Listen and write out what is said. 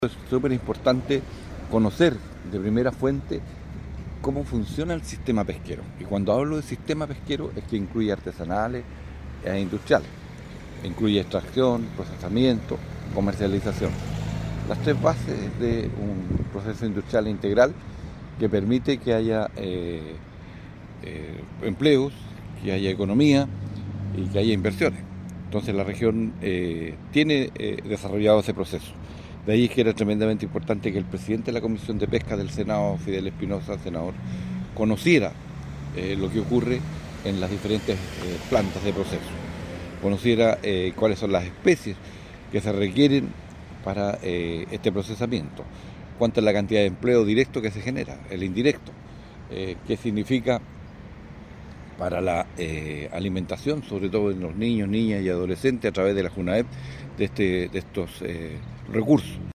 Es súper importante conocer de primera fuente cómo funciona el sistema pesquero. Y cuando hablo de sistema pesquero es que incluye artesanales e industriales. Incluye extracción, procesamiento, comercialización. Las tres bases de un proceso industrial integral que permite que haya empleos, que haya economía y que haya inversiones. Entonces la región tiene desarrollado ese proceso. De ahí es que era tremendamente importante que el presidente de la Comisión de Pesca del Senado, Fidel Espinosa, senador, conociera lo que ocurre en las diferentes plantas de proceso, conociera cuáles son las especies que se requieren para este procesamiento, cuánta es la cantidad de empleo directo que se genera, el indirecto, qué significa para la alimentación, sobre todo en los niños, niñas y adolescentes a través de la JUNAEP, de estos recursos.